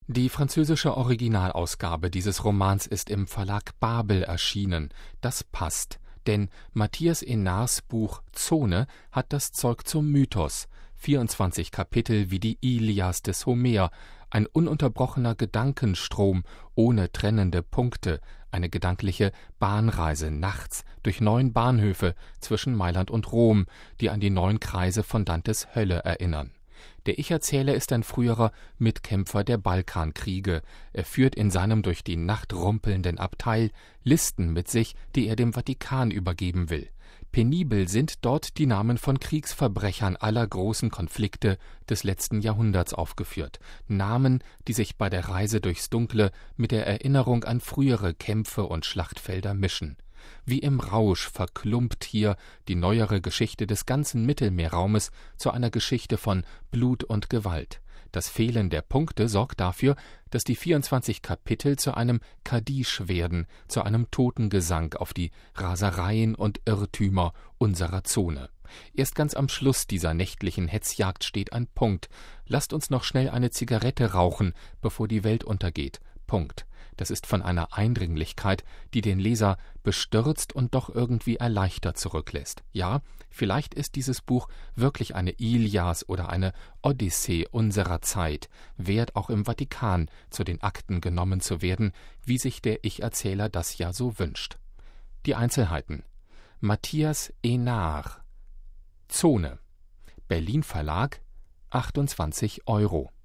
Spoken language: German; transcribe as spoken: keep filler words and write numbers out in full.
Die französische Originalausgabe dieses Romans ist im Verlag Babel erschienen. Das passt, denn Matthias Enards Buch Zone hat das Zeug zum Mythos. vierundzwanzig Kapitel wie die Ilias des Homer, ein ununterbrochener Gedankenstrom ohne trennende Punkte, eine gedankliche Bahnreise nachts durch neun Bahnhöfe zwischen Mailand und Rom, die an die neun Kreise von Dantes Hölle erinnern. Der Ich-Erzähler ist ein früherer Mitkämpfer der Balkankriege. Er führt in seinem durch die Nacht rumpelnden Abteil Listen mit sich, die er dem Vatikan übergeben will. Penibel sind dort die Namen von Kriegsverbrechern aller großen Konflikte des letzten Jahrhunderts aufgeführt. Namen, die sich bei der Reise durchs Dunkle mit der Erinnerung an frühere Kämpfe und Schlachtfelder mischen. Wie im Rausch verklumpt hier die neuere Geschichte des ganzen Mittelmeerraumes zu einer Geschichte von Blut und Gewalt. Das Fehlen der Punkte sorgt dafür, dass die vierundzwanzig Kapitel zu einem Kadisch werden, zu einem Totengesang auf die Rasereien und Irrtümer unserer Zone. Erst ganz am Schluss dieser nächtlichen Hetzjagd steht ein Punkt. Lasst uns noch schnell eine Zigarette rauchen, bevor die Welt untergeht. Punkt. Das ist von einer Eindringlichkeit, die den Leser bestürzt und doch irgendwie erleichtert zurücklässt. Ja, vielleicht ist dieses Buch wirklich eine Ilias oder eine Odyssee unserer Zeit, wert auch im Vatikan zu den Akten genommen zu werden, wie sich der Ich-Erzähler das ja so wünscht. Die Einzelheiten: Matthias Enard, Zone, Berlin Verlag, achtundzwanzig Euro.